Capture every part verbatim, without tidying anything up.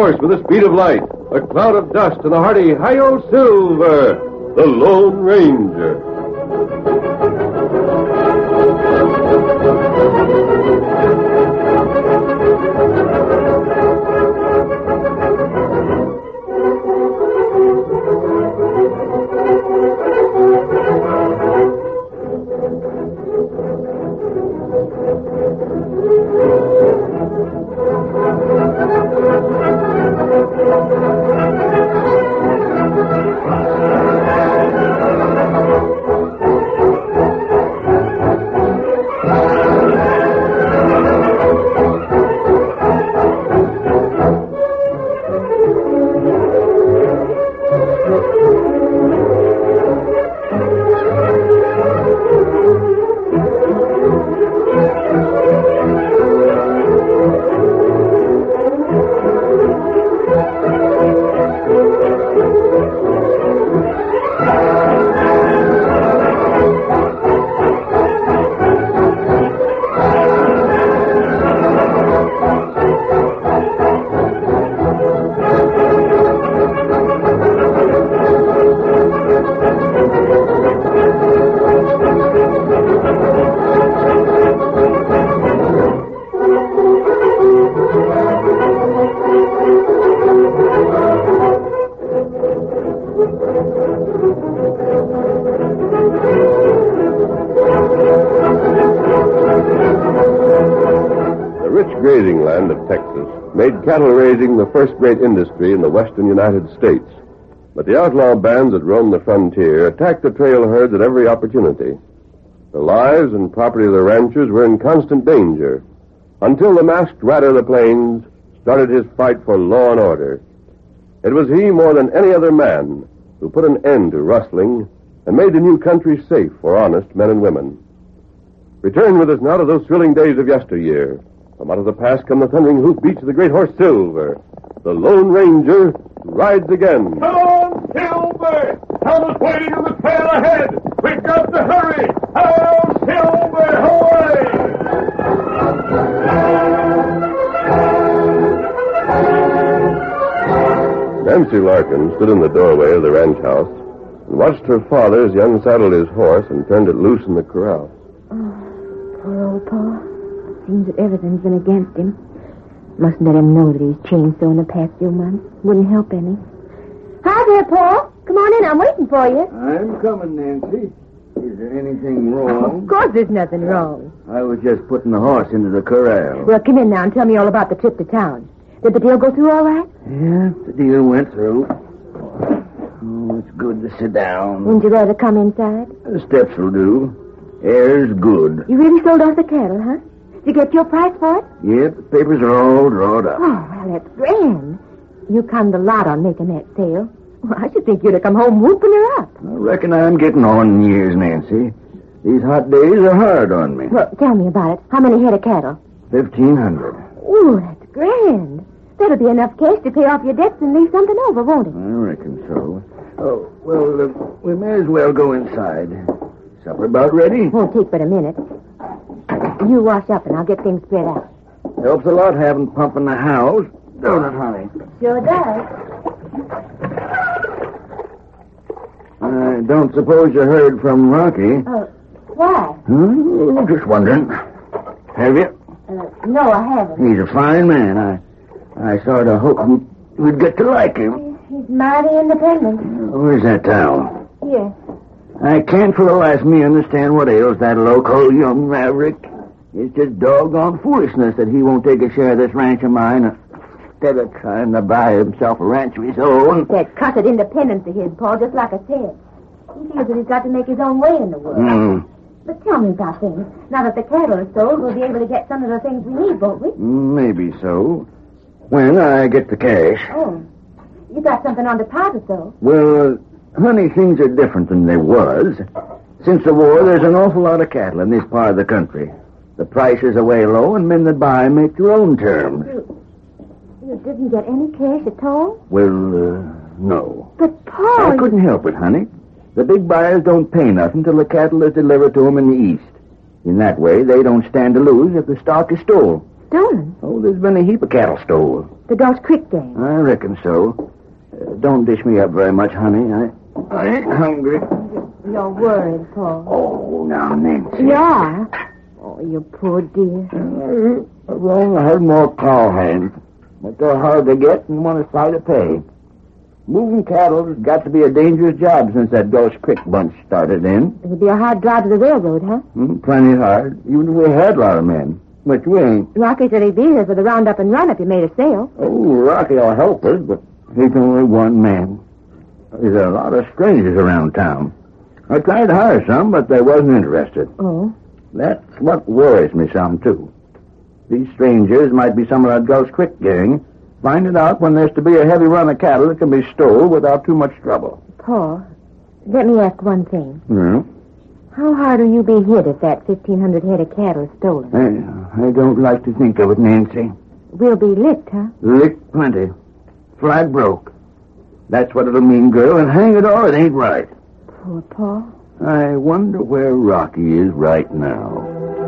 horse with the speed of light, a cloud of dust, and a hearty Hi-Yo Silver, the Lone Ranger. Grazing land of Texas made cattle raising the first great industry in the western United States. But the outlaw bands that roamed the frontier attacked the trail herds at every opportunity. The lives and property of the ranchers were in constant danger until the masked rider of the plains started his fight for law and order. It was he more than any other man who put an end to rustling and made the new country safe for honest men and women. Return with us now to those thrilling days of yesteryear. From out of the past come the thundering hoofbeats of the great horse Silver. The Lone Ranger rides again. Come on, Silver! Thomas waiting on the trail ahead. We've got to hurry. Oh, Silver, away! Nancy Larkin stood in the doorway of the ranch house and watched her father as he unsaddled his horse and turned it loose in the corral. Oh, poor old Pa. Seems that everything's been against him. Mustn't let him know that he's changed so in the past few months. Wouldn't help any. Hi there, Paul. Come on in. I'm waiting for you. I'm coming, Nancy. Is there anything wrong? Of course there's nothing wrong. I was just putting the horse into the corral. Well, come in now and tell me all about the trip to town. Did the deal go through all right? Yeah, the deal went through. Oh, it's good to sit down. Wouldn't you rather come inside? The steps will do. Air's good. You really sold off the cattle, huh? Did you get your price for it? Yep, the papers are all drawn up. Oh, well, that's grand. You conned a lot on making that sale. Well, I should think you'd have come home whooping her up. I reckon I'm getting on in years, Nancy. These hot days are hard on me. Well, tell me about it. How many head of cattle? Fifteen hundred. Ooh, that's grand. That'll be enough cash to pay off your debts and leave something over, won't it? I reckon so. Oh, well, uh, we may as well go inside. Supper about ready? Won't take but a minute. You wash up and I'll get things spread out. Helps a lot having pump in the house, don't it, honey? Sure does. I don't suppose you heard from Rocky. Oh, why? Hmm? Just wondering. Have you? Uh, no, I haven't. He's a fine man. I I sort of hoped we'd get to like him. He's mighty independent. Where's that towel? Here. I can't for the life of me understand what ails that local young maverick. It's just doggone foolishness that he won't take a share of this ranch of mine instead of trying to buy himself a ranch of his own. That cussed independence of his, Paul, just like I said. He feels that he's got to make his own way in the world. Mm. But tell me about things. Now that the cattle are sold, we'll be able to get some of the things we need, won't we? Maybe so. When I get the cash. Oh. You got something on deposit, though. Well, uh, honey, things are different than they was. Since the war, there's an awful lot of cattle in this part of the country. The prices are way low, and men that buy make their own terms. You, you didn't get any cash at all? Well, uh, no. But, Paul... I couldn't help it, honey. The big buyers don't pay nothing till the cattle is delivered to them in the east. In that way, they don't stand to lose if the stock is stole. Stolen? Oh, there's been a heap of cattle stole. The Gulch Creek gang? I reckon so. Uh, don't dish me up very much, honey. I, I ain't hungry. You're worried, Paul. Oh, now, Nancy. You are? Oh, you poor dear. Uh, well, I heard more cowhands. But they're hard to get and want a sight of pay. Moving cattle has got to be a dangerous job since that Gulch Creek bunch started in. It'll be a hard drive to the railroad, huh? Mm, plenty hard. Even if we had a lot of men. Which we ain't. Rocky said he'd be here for the roundup and run if you made a sale. Oh, Rocky will help us, but he's only one man. There's a lot of strangers around town. I tried to hire some, but they wasn't interested. Oh? That's what worries me some, too. These strangers might be some of that Gulch Creek gang. Find it out when there's to be a heavy run of cattle that can be stole without too much trouble. Paul, let me ask one thing. Hmm? How hard will you be hit if that fifteen hundred head of cattle is stolen? I, I don't like to think of it, Nancy. We'll be licked, huh? Licked plenty. Flat broke. That's what it'll mean, girl, and hang it all, it ain't right. Poor Paul. I wonder where Rocky is right now.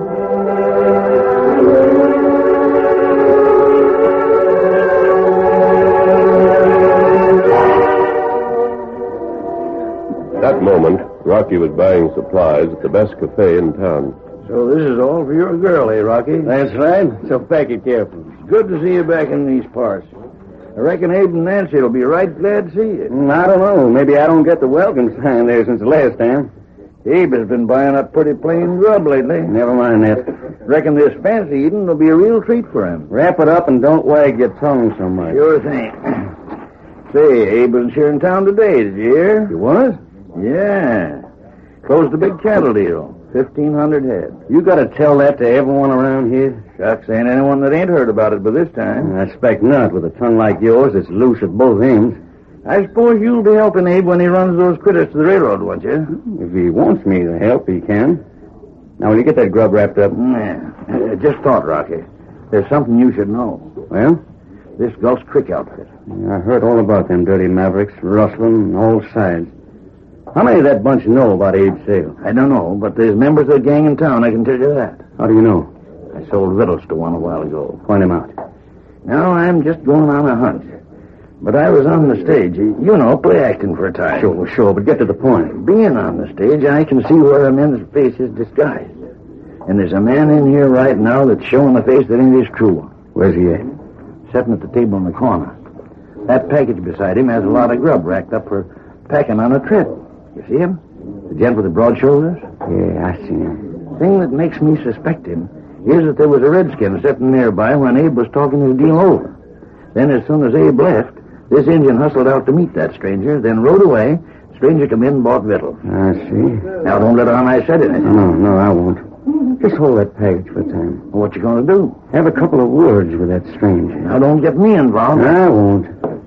At that moment, Rocky was buying supplies at the best cafe in town. So this is all for your girl, eh, Rocky? That's right. So pack it careful. It's good to see you back in these parts. I reckon Abe and Nancy will be right glad to see you. Mm, I don't know. Maybe I don't get the welcome sign there since the last time. Abe has been buying up pretty plain grub lately. Never mind that. Reckon this fancy eating will be a real treat for him. Wrap it up and don't wag your tongue so much. Sure thing. Say, Abe was here in town today, did you hear? You was? Yeah. Closed a big cattle deal. Fifteen hundred head. You gotta tell that to everyone around here? Shucks, ain't anyone that ain't heard about it by this time. I expect not. With a tongue like yours, it's loose at both ends. I suppose you'll be helping Abe when he runs those critters to the railroad, won't you? If he wants me to help, he can. Now, will you get that grub wrapped up? Yeah. Uh, just thought, Rocky. There's something you should know. Well? This Gulch Creek outfit. I heard all about them dirty mavericks, rustling on all sides. How many of that bunch know about Abe's sale? I don't know, but there's members of the gang in town, I can tell you that. How do you know? I sold victuals to one a while ago. Point him out. Now, I'm just going on a hunch. But I was on the stage, you know, play acting for a time. Sure, sure, but get to the point. Being on the stage, I can see where a man's face is disguised. And there's a man in here right now that's showing a face that ain't his true. Where's he at? Sitting at the table in the corner. That package beside him has a lot of grub racked up for packing on a trip. You see him? The gent with the broad shoulders? Yeah, I see him. Thing that makes me suspect him is that there was a redskin sitting nearby when Abe was talking his deal over. Then as soon as Abe left, this Indian hustled out to meet that stranger, then rode away. Stranger come in and bought victuals. I see. Now, don't let on I said anything. No, no, I won't. Just hold that package for a time. What you going to do? Have a couple of words with that stranger. Now, don't get me involved. I won't.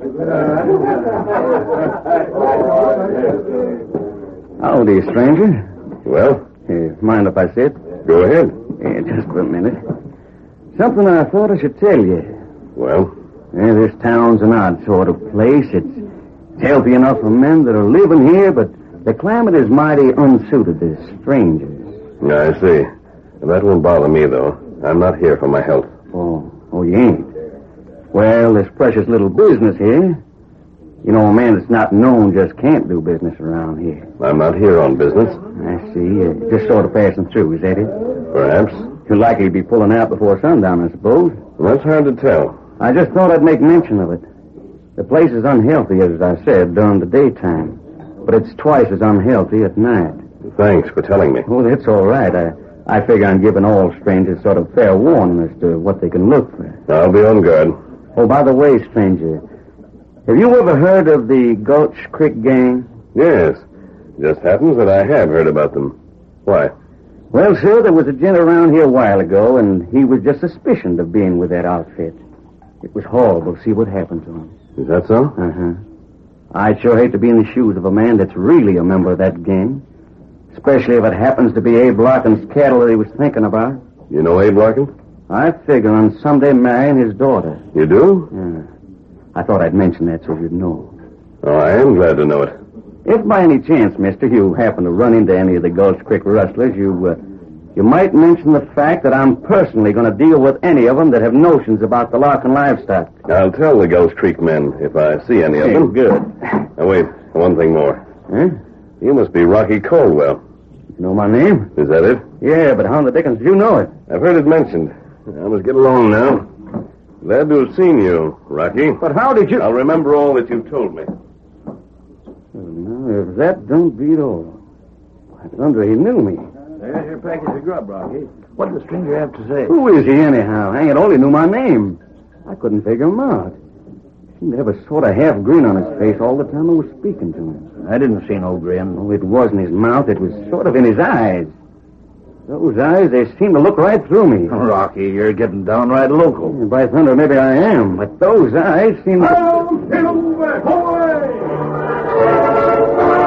Howdy, stranger. Well? Uh, mind if I sit? Go ahead. Yeah, just for a minute. Something I thought I should tell you. Well? Yeah, this town's an odd sort of place. It's, it's healthy enough for men that are living here, but the climate is mighty unsuited to strangers. I see. That won't bother me, though. I'm not here for my health. Oh, oh, you ain't? Well, this precious little business here. You know, a man that's not known just can't do business around here. I'm not here on business. I see. Uh, just sort of passing through, is that it? Perhaps. You're likely to be pulling out before sundown, I suppose. Well, that's hard to tell. I just thought I'd make mention of it. The place is unhealthy, as I said, during the daytime. But it's twice as unhealthy at night. Thanks for telling me. Oh, that's all right. I, I figure I'm giving all strangers sort of fair warning as to what they can look for. I'll be on guard. Oh, by the way, stranger, have you ever heard of the Gulch Creek gang? Yes. Just happens that I have heard about them. Why? Well, sir, there was a gent around here a while ago, and he was just suspicioned of being with that outfit. It was horrible to see what happened to him. Is that so? Uh-huh. I'd sure hate to be in the shoes of a man that's really a member of that gang. Especially if it happens to be Abe Larkin's cattle that he was thinking about. You know Abe Larkin? I figure on someday marrying his daughter. You do? Yeah. I thought I'd mention that so you'd know. Oh, I am glad to know it. If by any chance, mister, you happen to run into any of the Gulch Creek rustlers, you, uh, you might mention the fact that I'm personally going to deal with any of them that have notions about the Larkin livestock. I'll tell the Ghost Creek men if I see any of Hey, them. good. Now, wait. One thing more. Huh? You must be Rocky Caldwell. You know my name? Is that it? Yeah, but how in the dickens did you know it? I've heard it mentioned. I must get along now. Glad to have seen you, Rocky. But how did you... I'll remember all that you've told me. Now, if that don't beat all. I wonder he knew me. There's your package of grub, Rocky. What did the stranger have to say? Who is he, anyhow? Hang it, only knew my name. I couldn't figure him out. He seemed to have a sort of half grin on his face all the time I was speaking to him. I didn't see no grin. Oh, it wasn't his mouth. It was sort of in his eyes. Those eyes, they seemed to look right through me. Rocky, you're getting downright local. By thunder, maybe I am. But those eyes seemed to... Hail, Silver, away!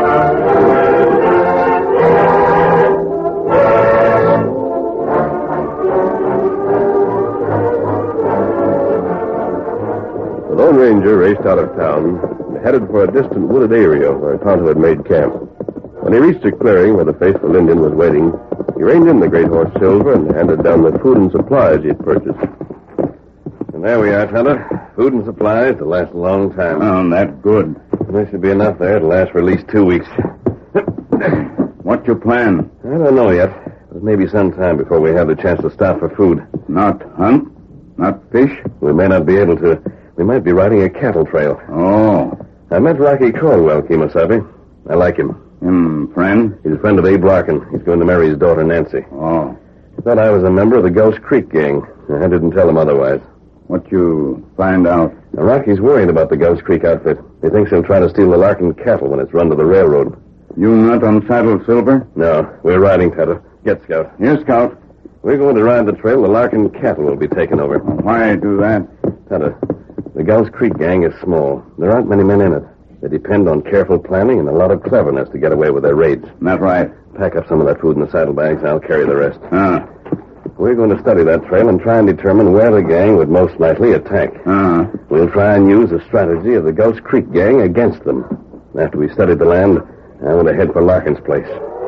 The Lone Ranger raced out of town and headed for a distant wooded area where Tonto had made camp. When he reached a clearing where the faithful Indian was waiting, he reined in the great horse Silver and handed down the food and supplies he had purchased. And there we are, Tonto. Food and supplies to last a long time. Oh, that's good. There should be enough there to last for at least two weeks. What's your plan? I don't know yet. But maybe some time before we have the chance to stop for food. Not hunt? Not fish? We may not be able to. We might be riding a cattle trail. Oh. I met Rocky Caldwell, Kemosabe. I like him. Him, friend? He's a friend of Abe Larkin. He's going to marry his daughter, Nancy. Oh. He thought I was a member of the Ghost Creek gang. I didn't tell him otherwise. What you find out? Now, Rocky's worried about the Ghost Creek outfit. He thinks he'll try to steal the Larkin cattle when it's run to the railroad. You not unsaddled, Silver? No, we're riding, Tonto. Get, Scout. Yes, Scout. We're going to ride the trail. The Larkin cattle will be taken over. Why do that? Tonto, the Ghost Creek gang is small. There aren't many men in it. They depend on careful planning and a lot of cleverness to get away with their raids. That's right. Pack up some of that food in the saddlebags, and I'll carry the rest. Ah. We're going to study that trail and try and determine where the gang would most likely attack. Ah. We'll try and use the strategy of the Ghost Creek gang against them. After we've studied the land, I want to head for Larkin's place.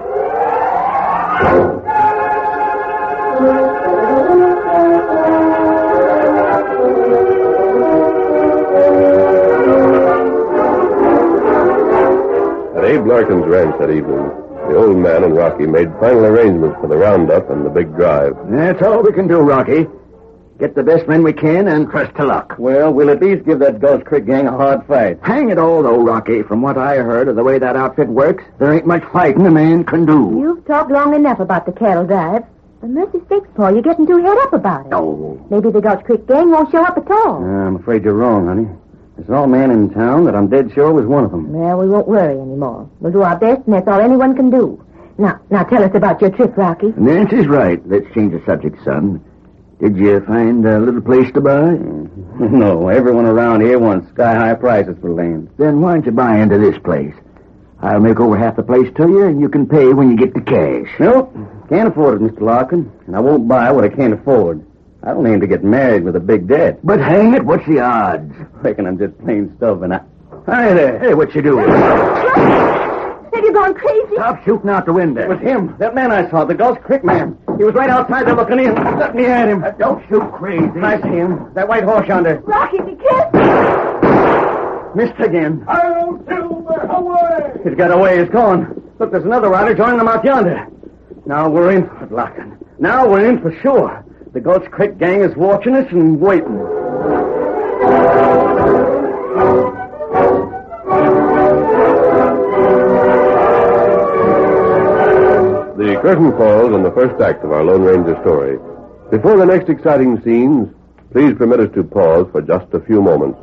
At Abe Larkin's ranch that evening, the old man and Rocky made final arrangements for the roundup and the big drive. That's all we can do, Rocky. Get the best men we can and trust to luck. Well, we'll at least give that Ghost Creek gang a hard fight. Hang it all, though, Rocky. From what I heard of the way that outfit works, there ain't much fighting a man can do. You've talked long enough about the cattle drive. For mercy sakes, Paul, you're getting too head up about it. No. Maybe the Gulch Creek gang won't show up at all. Uh, I'm afraid you're wrong, honey. There's an old man in town that I'm dead sure was one of them. Well, we won't worry anymore. We'll do our best, and that's all anyone can do. Now, now tell us about your trip, Rocky. Nancy's right. Let's change the subject, son. Did you find a little place to buy? No, everyone around here wants sky-high prices for land. Then why don't you buy into this place? I'll make over half the place to you, and you can pay when you get the cash. Nope, can't afford it, Mister Larkin. And I won't buy what I can't afford. I don't aim to get married with a big debt. But hang it, what's the odds? Reckon I'm just plain stubborn. I... Hi there. Hey, what you doing? Have you gone crazy? Stop shooting out the window. It was him, that man I saw, the Ghost Creek man. He was right outside there looking in. Let me at him. Uh, don't shoot crazy. I see him. That white horse yonder. Rocky, be careful. Missed again. Hail, Silver, away! He's got away. He's gone. Look, there's another rider joining them out yonder. Now we're in for it, Larkin. Now we're in for sure. The Ghost Creek gang is watching us and waiting. The curtain falls on the first act of our Lone Ranger story. Before the next exciting scenes, please permit us to pause for just a few moments.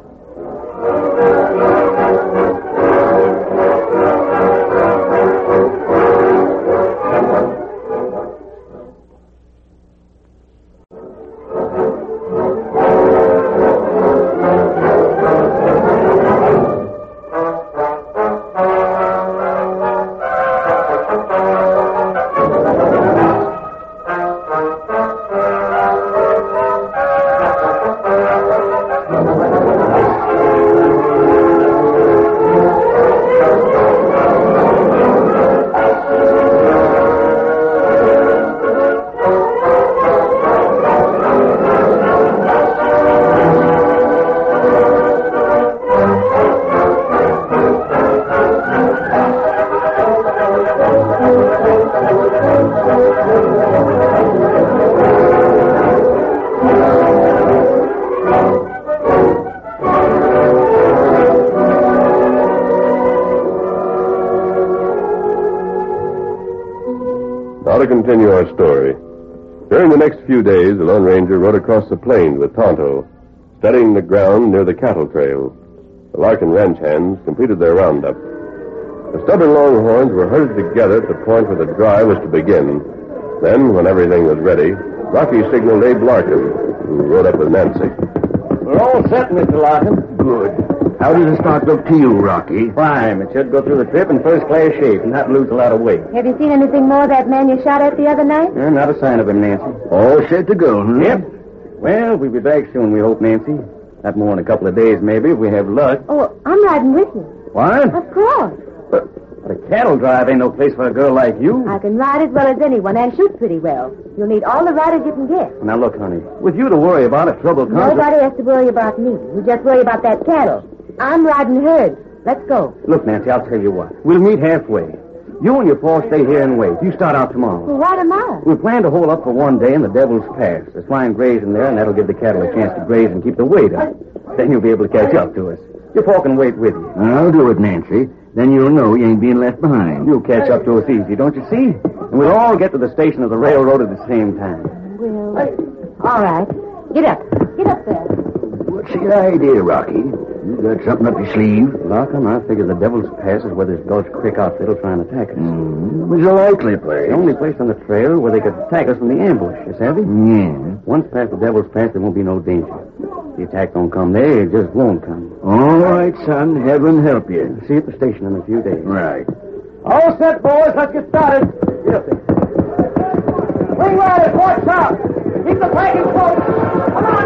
continue our story. During the next few days, the Lone Ranger rode across the plains with Tonto, studying the ground near the cattle trail. The Larkin ranch hands completed their roundup. The stubborn longhorns were herded together at the point where the drive was to begin. Then, when everything was ready, Rocky signaled Abe Larkin, who rode up with Nancy. We're all set, Mister Larkin. Good. How does the stock look to you, Rocky? Fine. It should go through the trip in first-class shape and not lose a lot of weight. Have you seen anything more of that man you shot at the other night? Eh, not a sign of him, Nancy. All set to go, huh? Yep. Well, we'll be back soon, we hope, Nancy. Not more than a couple of days, maybe, if we have luck. Oh, I'm riding with you. What? Of course. But a cattle drive ain't no place for a girl like you. I can ride as well as anyone and shoot pretty well. You'll need all the riders you can get. Now, look, honey, with you to worry about if trouble comes... Nobody has to worry about me. You just worry about that cattle. I'm riding herds. Let's go. Look, Nancy, I'll tell you what. We'll meet halfway. You and your pa stay here and wait. You start out tomorrow. Well, why tomorrow? We plan to hold up for one day in the Devil's Pass. There's fine grazing there, and that'll give the cattle a chance to graze and keep the weight up. Then you'll be able to catch up to us. Your pa can wait with you. I'll do it, Nancy. Then you'll know you ain't being left behind. You'll catch up to us easy, don't you see? And we'll all get to the station of the railroad at the same time. Well, all right. Get up. Get up there. What's your idea, Rocky? You got something up your sleeve? Larkin, I figure the Devil's Pass is where this Gulch Creek outfit will try and attack us. Mm, it was a likely place. The only place on the trail where they could attack us from the ambush, you savvy? Yeah. Once past the Devil's Pass, there won't be no danger. If the attack don't come there, it just won't come. All right, son. Heaven help you. See you at the station in a few days. Right. All set, boys. Let's get started. Get up there. Wing riders, watch out. Keep the wagon close. Come on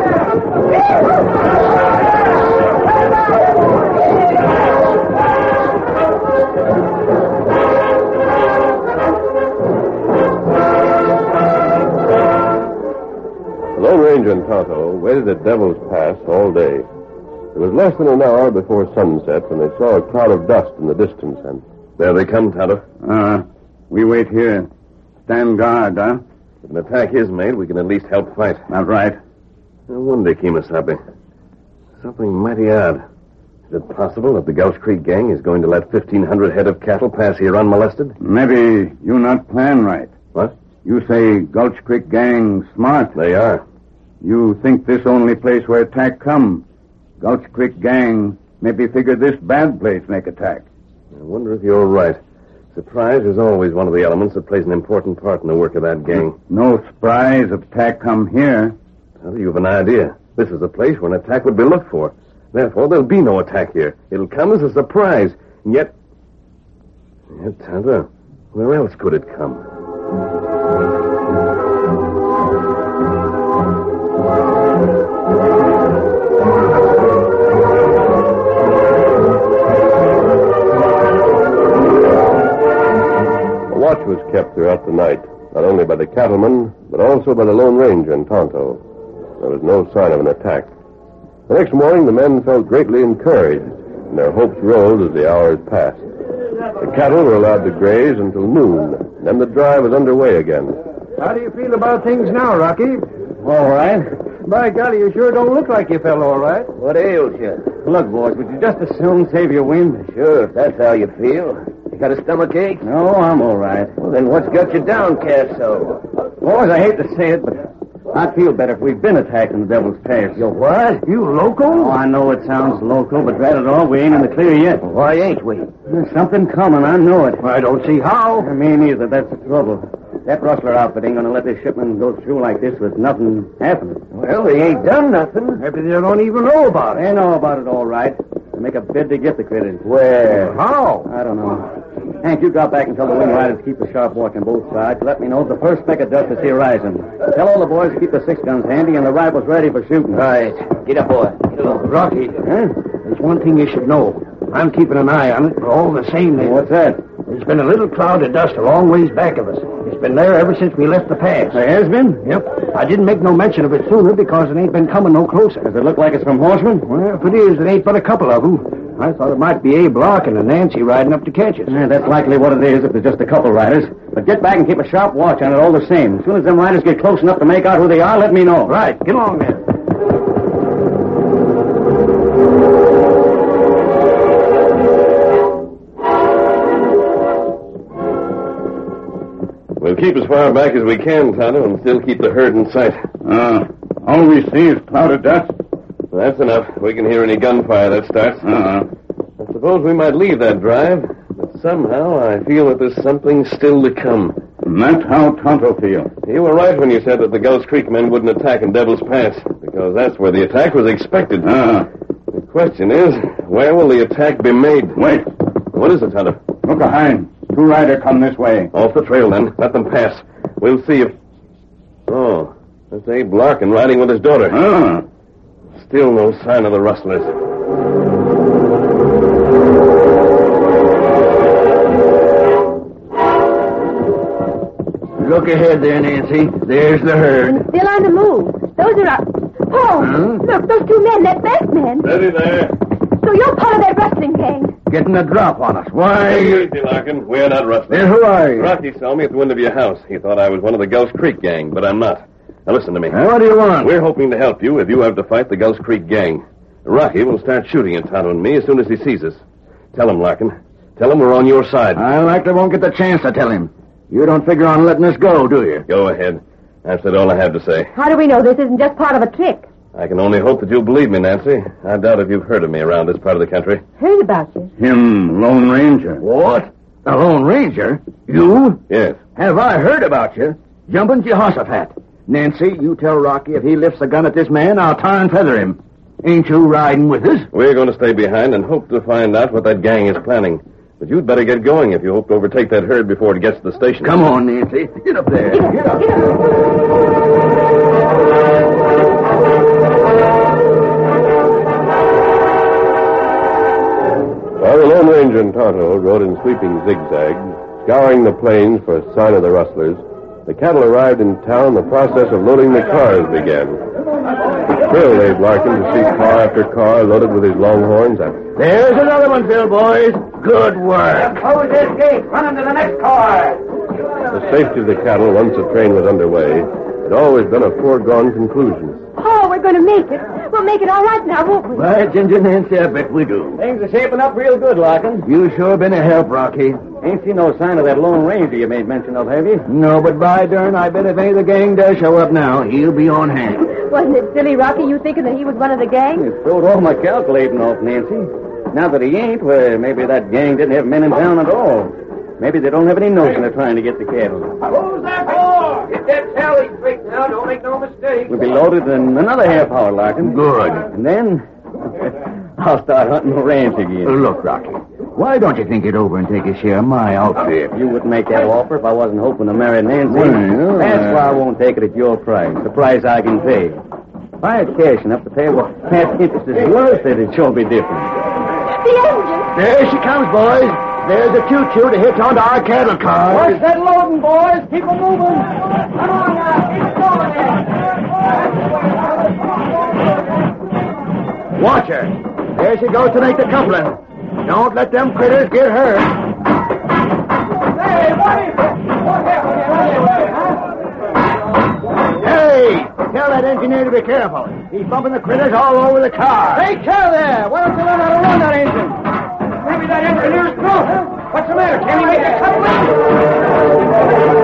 The Lone Ranger and Tonto waited at Devil's Pass all day. It was less than an hour before sunset when they saw a cloud of dust in the distance, and there they come, Tonto. Uh, we wait here. Stand guard, huh? If an attack is made, we can at least help fight. That's right. I wonder, Kemosabe. Something mighty odd. Is it possible that the Gulch Creek gang is going to let fifteen hundred head of cattle pass here unmolested? Maybe you not plan right. What? You say Gulch Creek gang smart. They are. You think this only place where attack come. Gulch Creek gang maybe figure this bad place make attack. I wonder if you're right. Surprise is always one of the elements that plays an important part in the work of that gang. No surprise if attack come here. Well, you have an idea. This is a place where an attack would be looked for. Therefore, there'll be no attack here. It'll come as a surprise. And yet... Yet, Tonto, where else could it come? A watch was kept throughout the night, not only by the cattlemen, but also by the Lone Ranger and Tonto. There was no sign of an attack. The next morning, the men felt greatly encouraged, and their hopes rose as the hours passed. The cattle were allowed to graze until noon, and then the drive was underway again. How do you feel about things now, Rocky? All right. By golly, you sure don't look like you fell all right. What ails you? Look, boys, would you just as soon save your wind? Sure, if that's how you feel. You got a stomach ache? No, I'm all right. Well, then what's got you downcast so? Boys, I hate to say it, but I'd feel better if we'd been attacked in the Devil's Pass. You what? You loco? Oh, I know it sounds local, but drat it all, we ain't in the clear yet. Why ain't we? There's something coming, I know it. I don't see how. Me neither, that's the trouble. That rustler outfit ain't gonna let this shipment go through like this with nothing happening. Well, they ain't done nothing. Maybe they don't even know about it. They know about it all right. They make a bid to get the credit. Where? How? I don't know. Hank, you got back and tell the wing riders to keep a sharp watch on both sides. Let me know if the first speck of dust is here rising. Tell all the boys to keep the six guns handy and the rifles ready for shooting. Right. Get up, boy. Get along. Rocky, Huh? there's one thing you should know. I'm keeping an eye on it, but all the same, they... What's that? There's been a little cloud of dust a long ways back of us. It's been there ever since we left the pass. There has been? Yep. I didn't make no mention of it sooner because it ain't been coming no closer. Does it look like it's from horsemen? Well, if it is, it ain't but a couple of them. I thought it might be Abe Larkin and Nancy riding up to catch us. Yeah, that's likely what it is if there's just a couple riders. But get back and keep a sharp watch on it all the same. As soon as them riders get close enough to make out who they are, let me know. Right. Get along then. We'll keep as far back as we can, Tonto, and still keep the herd in sight. Uh, all we see is cloud of dust. That's enough. We can hear any gunfire that starts. Uh-huh. I suppose we might leave that drive, but somehow I feel that there's something still to come. And that's how Tonto feels. You were right when you said that the Ghost Creek men wouldn't attack in Devil's Pass, because that's where the attack was expected. Uh-huh. The question is, where will the attack be made? Wait. What is it, Tonto? Look behind. Two riders come this way. Off the trail, then. Let them pass. We'll see if... Oh, that's Abe Larkin riding with his daughter. Uh-huh. Still no sign of the rustlers. Look ahead there, Nancy. There's the herd. Still on the move. Those are our... Oh, Huh? look, those two men, that back man. Steady there. So you're part of that rustling gang. Getting a drop on us. Why? Easy, Larkin. We're not rustlers. Then who are you? Rocky saw me at the window of your house. He thought I was one of the Ghost Creek gang, but I'm not. Now listen to me. Now, what do you want? We're hoping to help you if you have to fight the Ghost Creek gang. Rocky will start shooting at Tonto and me as soon as he sees us. Tell him, Larkin. Tell him we're on your side. I likely won't get the chance to tell him. You don't figure on letting us go, do you? Go ahead. I've said all I have to say. How do we know this isn't just part of a trick? I can only hope that you'll believe me, Nancy. I doubt if you've heard of me around this part of the country. Heard about you. Him, Lone Ranger. What? The Lone Ranger? You? Yes. Have I heard about you? Jumping Jehoshaphat. Nancy, you tell Rocky if he lifts a gun at this man, I'll tar and feather him. Ain't you riding with us? We're going to stay behind and hope to find out what that gang is planning. But you'd better get going if you hope to overtake that herd before it gets to the station. Come on, Nancy. Get up there. Get up. While the Lone Ranger and Tonto rode in sweeping zigzags, scouring the plains for a sign of the rustlers, the cattle arrived in town. The process of loading the cars began. It thrilled Abe Larkin to see car after car loaded with his longhorns. And There's another one, Phil, boys. Good work. Close this gate. Run into the next car. the safety of the cattle, once the train was underway, had always been a foregone conclusion. Oh, we're going to make it. We'll make it all right now, won't we? Why, Ginger Nancy, I bet we do. Things are shaping up real good, Larkin. You sure been a help, Rocky. Ain't seen no sign of that Lone Ranger you made mention of, have you? No, but by darn, I bet if any of the gang does show up now, he'll be on hand. Wasn't it silly, Rocky, you thinking that he was one of the gang? You throwed all my calculating off, Nancy. Now that he ain't, well, maybe that gang didn't have men in town at all. Maybe they don't have any notion of trying to get the cattle. Who's that for? Get that tally straight now. Don't make no mistake. We'll be loaded in another half hour, Larkin. Good. And then I'll start hunting the ranch again. Look, Rocky, why don't you think it over and take a share of my outfit? You wouldn't make that offer if I wasn't hoping to marry Nancy. Well, That's why I won't take it at your price, the price I can pay. If I had cash enough to pay what half interest is worth, it'd sure be different. The engine! There she comes, boys. There's a choo-choo to hitch onto our cattle car. Watch that loading, boys. Keep 'em moving. Come on now. Keep going. Watch her. There she goes to make the coupling. Don't let them critters get hurt. Hey, what is it? What happened here anyway, huh? Hey, tell that engineer to be careful. He's bumping the critters all over the car. Hey, Cal there. Why don't you learn how to run that engine? Maybe that engineer's through. What's the matter? Can he make a coupling?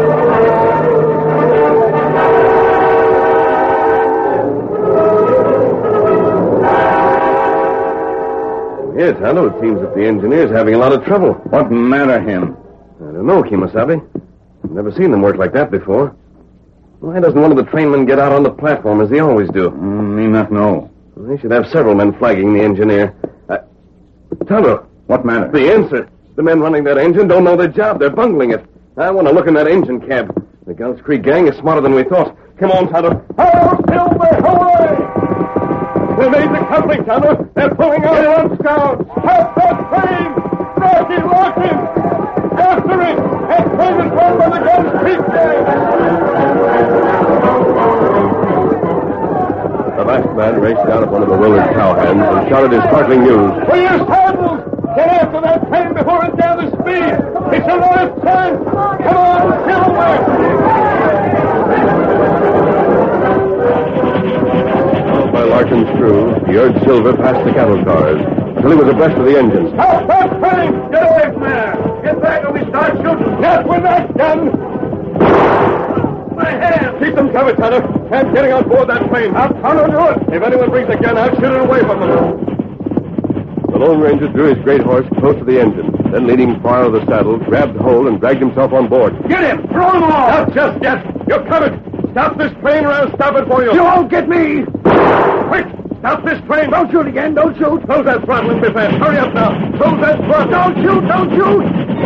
Yes, I know. It seems that the engineer's having a lot of trouble. What matter him? I don't know, Kimasabi. I've never seen them work like that before. Why doesn't one of the trainmen get out on the platform as they always do? Mm, me not know. Well, they should have several men flagging the engineer. Uh, Tonto, What matter? the answer. The men running that engine don't know their job. They're bungling it. I want to look in that engine cab. The Gulch Creek gang is smarter than we thought. Come on, Tonto. Oh, Silver, hooray! They made the coupling, Tonto. They're pulling out on scouts. Help that train! Rocky, lock him! After it! That train is run by the Gulch Creek gang! The last man raced out of one of the bewildered cowhands and shouted his startling news. For your saddles! Get after that train before it gathers speed! It's a last chance! Come on, Silver! Followed by Larkin's crew, he urged Silver past the cattle cars until he was abreast of the engines. Stop that train! Get away from there! Get back or we start shooting! Not with that gun! ahead. Keep them covered, Tonto. Can't getting on board that plane. I'll Tonto do it. If anyone brings a gun, I'll shoot it away from them. The Lone Ranger drew his great horse close to the engine, then leaning far out of the saddle, grabbed hold and dragged himself on board. Get him! Throw him off! Not just yet. You're covered. Stop this train or I'll stop it for you. You won't get me! Quick! Stop this train! Don't shoot again, don't shoot! Close that throttle and be fast. Hurry up now. Close that throttle. Don't shoot, don't shoot!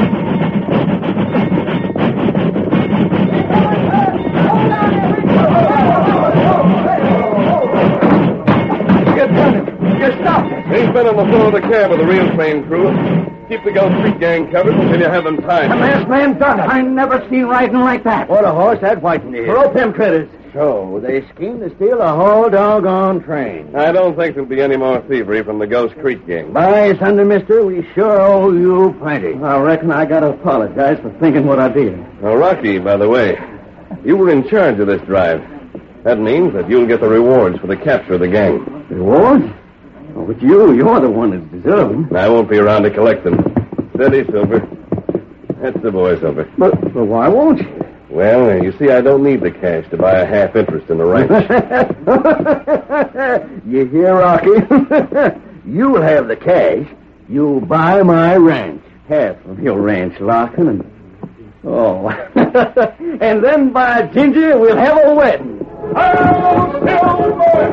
You done it. You stopped it. He's been on the floor of the cab with the real train crew. Keep the Gulf Street gang covered until you have them tied. The masked man done it. I never seen riding like that. What a horse that whiting is. Rope them critters. So, they schemed to steal a whole doggone train. I don't think there'll be any more thievery from the Ghost Creek gang. By thunder, mister, we sure owe you plenty. I reckon I gotta apologize for thinking what I did. Now, Rocky, by the way, you were in charge of this drive. That means that you'll get the rewards for the capture of the gang. Rewards? Oh, but you, you're the one that deserves them. I won't be around to collect them. Steady, Silver. That's the boy, Silver. But, but why won't you? Well, you see, I don't need the cash to buy a half interest in the ranch. You hear, Rocky? You'll have the cash. You'll buy my ranch. Half of your ranch, Larkin, and... Oh. And then, by Ginger, we'll have a wedding. Oh, Silver,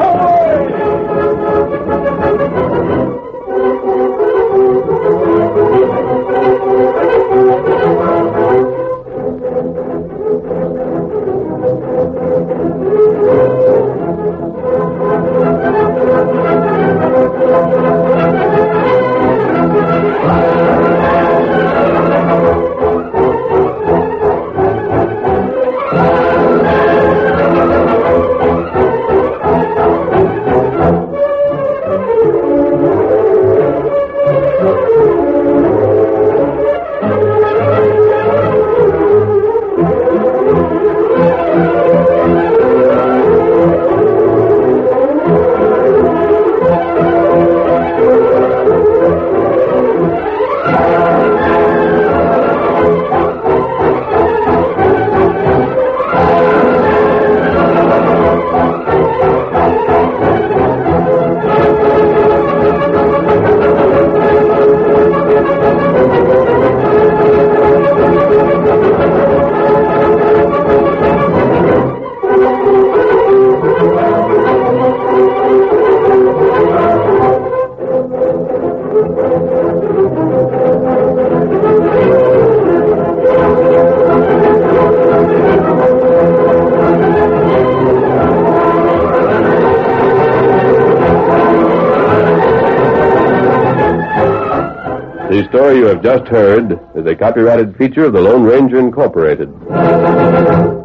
The story you have just heard is a copyrighted feature of the Lone Ranger Incorporated.